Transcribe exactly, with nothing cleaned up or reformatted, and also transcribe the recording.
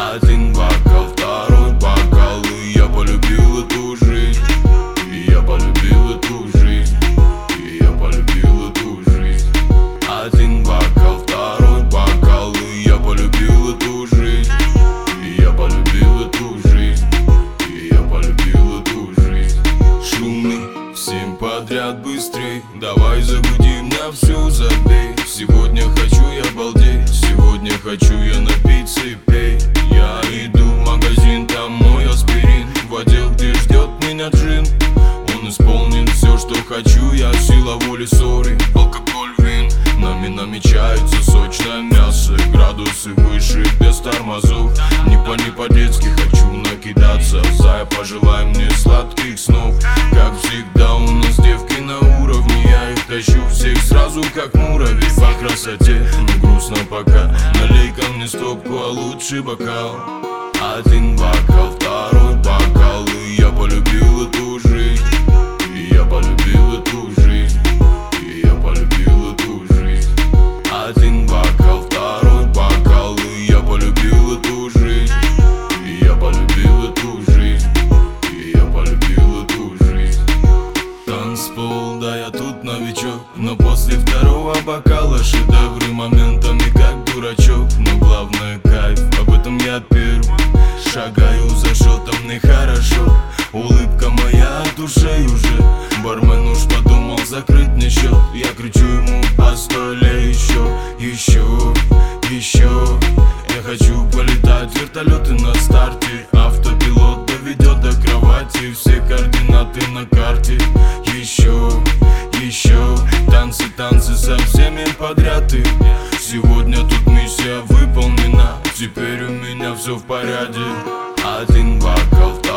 Один бокал, второй бокал, и я полюбил эту жизнь. И я полюбил эту жизнь. И я полюбил эту жизнь. Один бокал, второй бокал, и я полюбил эту жизнь. И я полюбил эту жизнь. И я полюбил эту жизнь. Шумный, всем подряд быстрей. Давай загудим, на всю забей. Сегодня хочу я балдеть. Сегодня хочу я напиться и пей. Я иду в магазин, там мой аспирин. В отдел, где ждет меня джин. Он исполнит все, что хочу я. Сила воли, ссоры, алкоголь, вин. Нами намечается сочное мясо. Градусы выше, без тормозов. Не по не по-детски хочу накидаться. Зая, пожелай мне сладких снов. Как всегда у нас девки на уровне. Я их тащу всех сразу, как муравей. По красоте, но грустно пока. Налей ко мне стопку, а лучше бокал. Один бокал, второй бокал, и я полюбил эту жизнь. И я полюбил эту жизнь. И я полюбил эту жизнь. Один бокал, второй бокал, и я полюбил эту жизнь. И я полюбил эту жизнь. И я полюбил эту жизнь. Танцпол, да я тут новичок. Но после второго бокала шедевры моментами как дурачок. Но главное кайф, об этом я первый. Шагаю за шотом, нехорошо. Улыбка моя от ушей уже. Бармен уж подумал закрыть мне счет. Я кричу ему: постой, лей еще, еще, еще. Я хочу полетать, вертолеты на старте. Автопилот доведет до кровати. Все координаты на карте. Еще, еще. Танцы, танцы со всеми подряд. И сегодня тут миссия выполнена. Теперь у меня все в порядке. Один бокал,